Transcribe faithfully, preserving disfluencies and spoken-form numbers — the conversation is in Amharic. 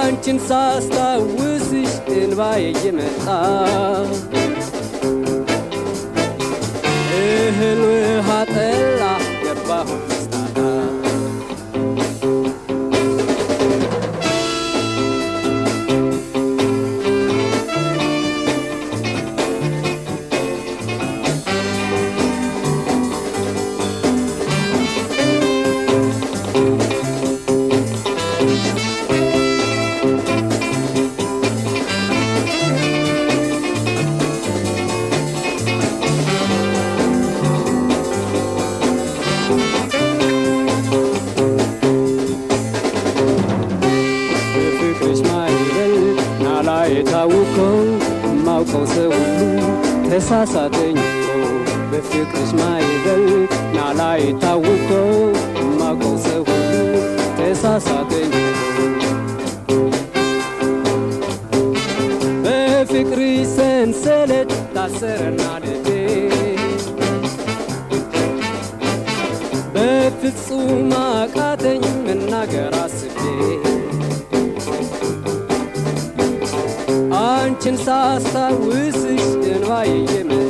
አንቺን ሳስታውስሽ እንባዬ እየመጣ እህል ውሃ ጠላ ገባሁ መስታታ የታወቀው ማውቀው ሰው ሁሉ ተሳሳተኝ በፍቅርሽ ማይበል ናላ የታወቀው ማውቀው ሰው ሁሉ ተሳሳተኝ በፍቅርሽ ሰንሰለት ታሰረና ልቤ በፍጹም አቃተኝ መናገር አስቤ አንቺን ሳስታውስሽ እንባዬ እየመጣ